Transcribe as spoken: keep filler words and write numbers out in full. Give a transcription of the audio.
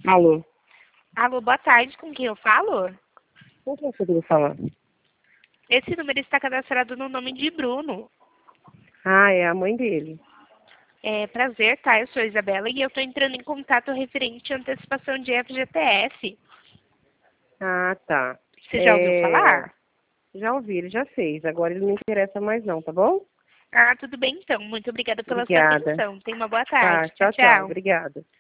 Alô? Alô, boa tarde, com quem eu falo? Com quem você queria falar? Esse número está cadastrado no nome de Bruno. Ah, é a mãe dele. É, prazer, tá? Eu sou a Isabela e eu estou entrando em contato referente à antecipação de F G T S. Ah, tá. Você já ouviu É... falar? Já ouvi, ele já fez. Agora ele não interessa mais não, tá bom? Ah, tudo bem então. Muito obrigada pela sua Obrigada. atenção. Tenha uma boa Tá, tarde. Tchau, tchau, tchau. tchau. Obrigada.